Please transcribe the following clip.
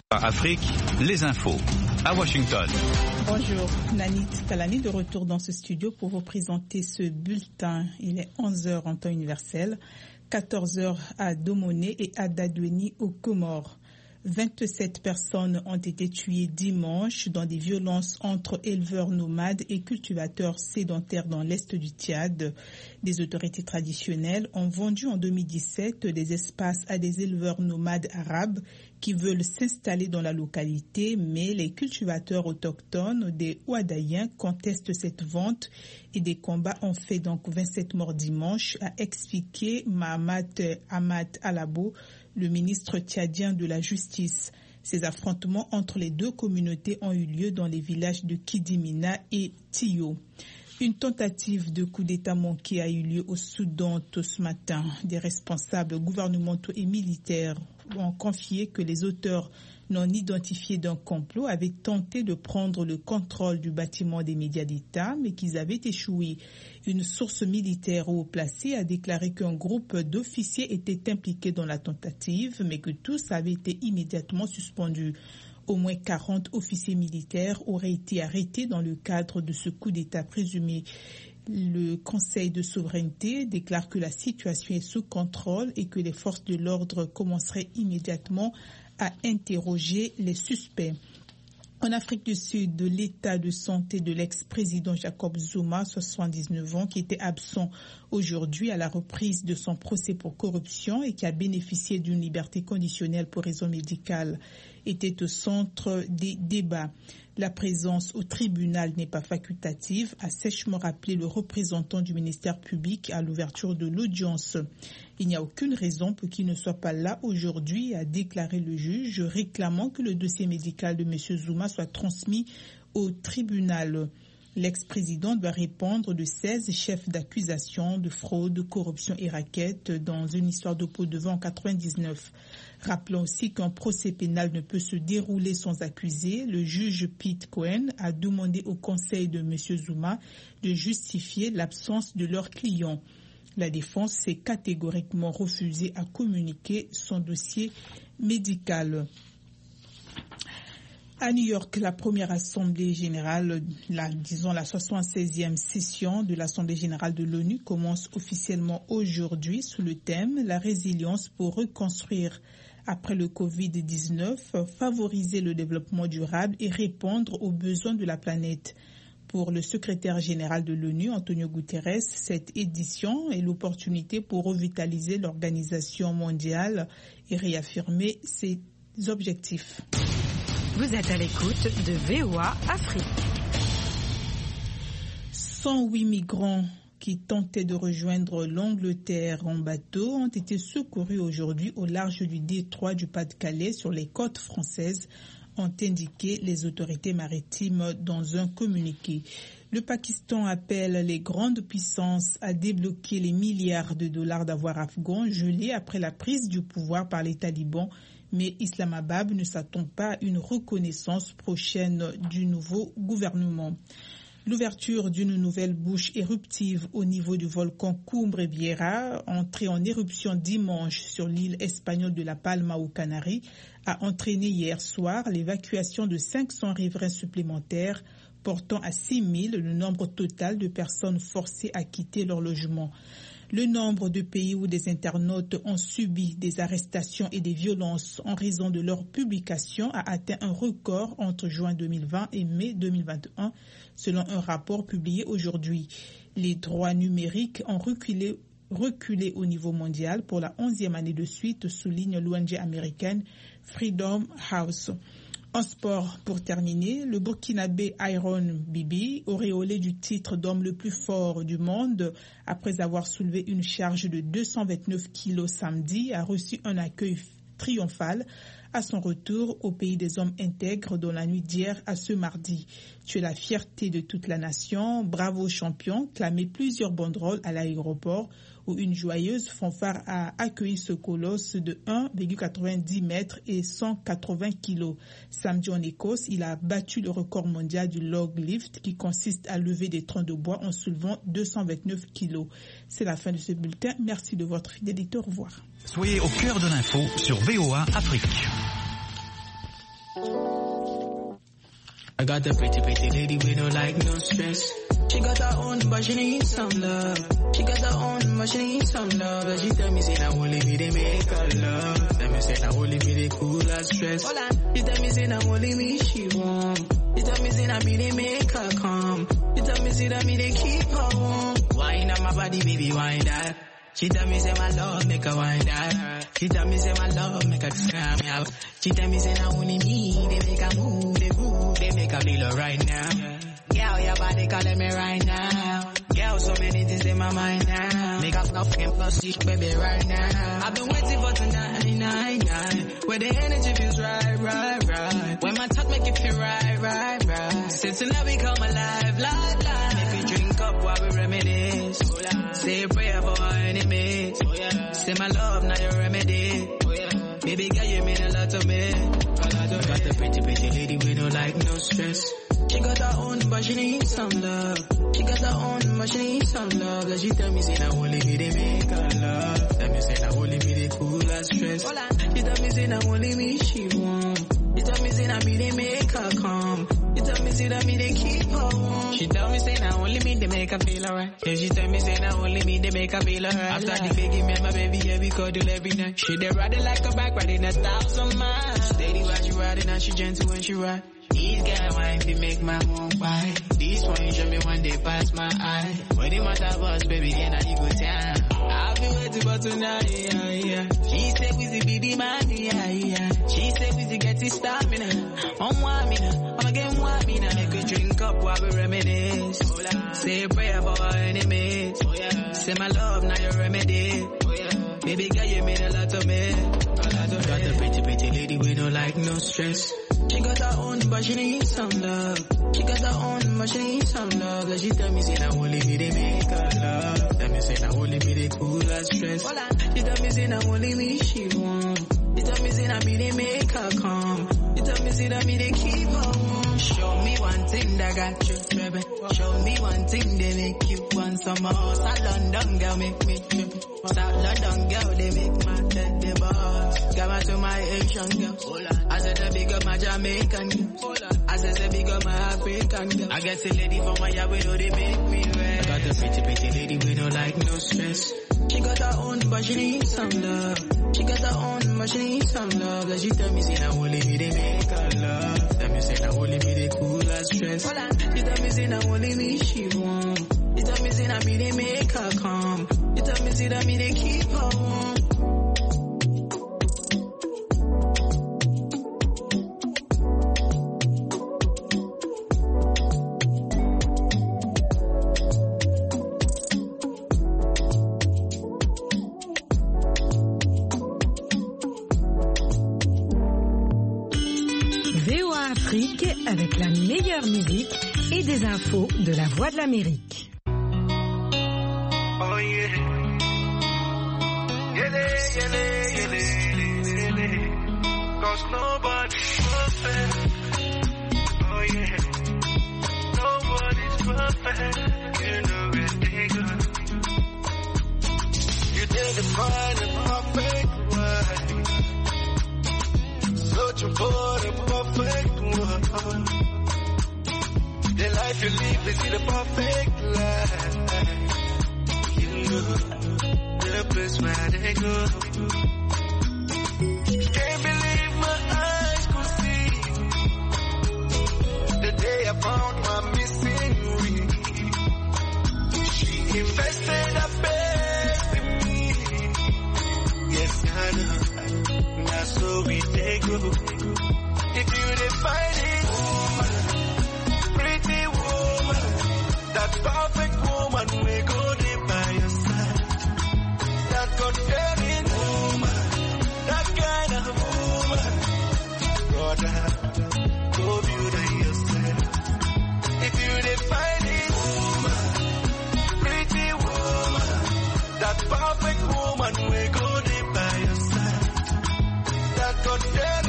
Afrique, les infos. À Washington. Bonjour, Nanit Talani de retour dans ce studio pour vous présenter ce bulletin. Il est 11h en temps universel, 14h à Domoné et à Dadouéni aux Comores. 27 personnes ont été tuées dimanche dans des violences entre éleveurs nomades et cultivateurs sédentaires dans l'est du Tchad. Des autorités traditionnelles ont vendu en 2017 des espaces à des éleveurs nomades arabes qui veulent s'installer dans la localité, mais les cultivateurs autochtones des Ouadaïens contestent cette vente et des combats ont fait donc 27 morts dimanche, a expliqué Mahamat Ahmad Alabo, le ministre tchadien de la Justice. Ces affrontements entre les deux communautés ont eu lieu dans les villages de Kidimina et Tiyo. Une tentative de coup d'État manqué a eu lieu au Soudan tôt ce matin. Des responsables gouvernementaux et militaires ont confié que les auteurs non identifiés d'un complot avaient tenté de prendre le contrôle du bâtiment des médias d'État, mais qu'ils avaient échoué. Une source militaire haut placée a déclaré qu'un groupe d'officiers était impliqué dans la tentative, mais que tous avaient été immédiatement suspendus. Au moins 40 officiers militaires auraient été arrêtés dans le cadre de ce coup d'État présumé. Le Conseil de souveraineté déclare que la situation est sous contrôle et que les forces de l'ordre commenceraient immédiatement à interroger les suspects. En Afrique du Sud, l'état de santé de l'ex-président Jacob Zuma, 79 ans, qui était absent aujourd'hui à la reprise de son procès pour corruption et qui a bénéficié d'une liberté conditionnelle pour raison médicale, était au centre des débats. La présence au tribunal n'est pas facultative, a sèchement rappelé le représentant du ministère public à l'ouverture de l'audience. Il n'y a aucune raison pour qu'il ne soit pas là aujourd'hui, a déclaré le juge, réclamant que le dossier médical de M. Zuma soit transmis au tribunal. L'ex-président doit répondre de 16 chefs d'accusation de fraude, corruption et raquette dans une histoire de pot de vin en 99. Rappelons aussi qu'un procès pénal ne peut se dérouler sans accusé. Le juge Pete Cohen a demandé au conseil de M. Zuma de justifier l'absence de leur client. La défense s'est catégoriquement refusée à communiquer son dossier médical. À New York, la première assemblée générale, la 76e session de l'Assemblée générale de l'ONU commence officiellement aujourd'hui sous le thème « La résilience pour reconstruire après le Covid-19, favoriser le développement durable et répondre aux besoins de la planète ». Pour le secrétaire général de l'ONU, Antonio Guterres, cette édition est l'opportunité pour revitaliser l'organisation mondiale et réaffirmer ses objectifs. Vous êtes à l'écoute de VOA Afrique. 108 migrants qui tentaient de rejoindre l'Angleterre en bateau ont été secourus aujourd'hui au large du détroit du Pas-de-Calais sur les côtes françaises, ont indiqué les autorités maritimes dans un communiqué. Le Pakistan appelle les grandes puissances à débloquer les milliards de dollars d'avoirs afghans gelés après la prise du pouvoir par les talibans, mais Islamabad ne s'attend pas à une reconnaissance prochaine du nouveau gouvernement. L'ouverture d'une nouvelle bouche éruptive au niveau du volcan Cumbre Vieja, entré en éruption dimanche sur l'île espagnole de La Palma aux Canaries, a entraîné hier soir l'évacuation de 500 riverains supplémentaires, portant à 6 000 le nombre total de personnes forcées à quitter leur logement. Le nombre de pays où des internautes ont subi des arrestations et des violences en raison de leur publication a atteint un record entre juin 2020 et mai 2021, selon un rapport publié aujourd'hui. Les droits numériques ont reculé au niveau mondial pour la 11e année de suite, souligne l'ONG américaine Freedom House. En sport, pour terminer, le Burkinabé Iron Bibi, auréolé du titre d'homme le plus fort du monde, après avoir soulevé une charge de 229 kilos samedi, a reçu un accueil triomphal à son retour au pays des hommes intègres dans la nuit d'hier à ce mardi. Tu es la fierté de toute la nation, bravo champion, clamé plusieurs banderoles à l'aéroport où une joyeuse fanfare a accueilli ce colosse de 1,90 mètres et 180 kilos. Samedi en Écosse, il a battu le record mondial du log lift qui consiste à lever des troncs de bois en soulevant 229 kilos. C'est la fin de ce bulletin. Merci de votre fidélité. Au revoir. Soyez au cœur de l'info sur VOA Afrique. got a pretty lady with no like no stress. She got her own, but she needs some love. She got her own, but she needs some love. And she tell me say now only me they make her love. Tell me say now only me they cool her stress. She tell me say now only me she want. She tell me say now me they make her calm. She tell me say that me they keep her warm. Wine on my body, baby, wine that. She tell me say my love make her wine that. She tell me say my love make her scream out. She tell me say now only me they make her move, they make her feel alright now. Girl, your body calling me right now. Girl, so many things in my mind now. Make up no fucking pussy, baby, right now. I've been waiting for tonight, where the energy feels right. When my touch make it feel right. Since tonight we come alive. Make we drink up while we reminisce. Say a prayer for our enemies. Say my love, now your remedy. Baby girl, you mean a lot to me. Got a pretty lady with no like no stress. She got her own, but she needs some love. She got her own, but she needs some love. And she tell me say now only me they make her love. Tell me say now only me they cool her stress. She tell me say now only me she want. She tell me say now me they make her calm. She tell me say that me they keep her warm. She tell me say now only me they make her feel alright. Yeah, she tell me say now only me they make her feel alright. After the baby me and my baby, yeah, we cuddle every night. She they ride it like a bike, riding 1,000 miles. Steady while she riding and she gentle when she ride. These guys want to make my own why. This one show me one day pass my eye. When the matter was, baby, then I go down. I've been waiting for tonight, yeah. She said we see baby man, yeah. She said we see get this stamina. I'm one minute, I'm again 1 minute. Make we drink up while we reminisce. Say a prayer for our enemies. Say my love, now your remedy. Baby girl, you mean a lot to me. Got a pretty lady with no like no stress. She got her own, but she needs some love. She got her own, but she needs some love. And she tell me say now only me they make her love. Tell me say now only me they cool her stress. She tell me say now only me she want. She tell me say now me they make her calm. She tell me say that me they keep her warm. Show me one thing that got you, baby. Show me one thing they make you want some more. South London girl make me trippy. South London girl they make my head the boss. Come out to my Asian girls. I said the big up my Jamaican girls. I said the big up my African girls. I guess the lady from my yard, they make me red. Got a pretty lady with no like no stress. She got her own, but she needs some love. She got her own, but she needs some love. And she tell me say now only me they make her love. Tell me say now only me they cool her stress. She tell me say now only me she want. She tell me say now me they make her calm. She tell me say that me they keep her warm. Avec la meilleure musique et des infos de la Voix de l'Amérique. Oh yeah. Cause nobody's perfect. Oh yeah. Nobody's perfect. You know it, they good. You didn't find a perfect one. Searching for the perfect one. The life you live is the perfect life. You know the place where they go. Can't believe my eyes could see the day I found my missing ring. She invested her best in me. Yes, I know. That's so we take go. If you define it, woman, pretty woman, that perfect woman will go there by your side. That God-fearing woman, that kind of woman, brother, go beauty yourself. If you define it, woman, pretty woman, that perfect woman will go there by your side. That God-fearing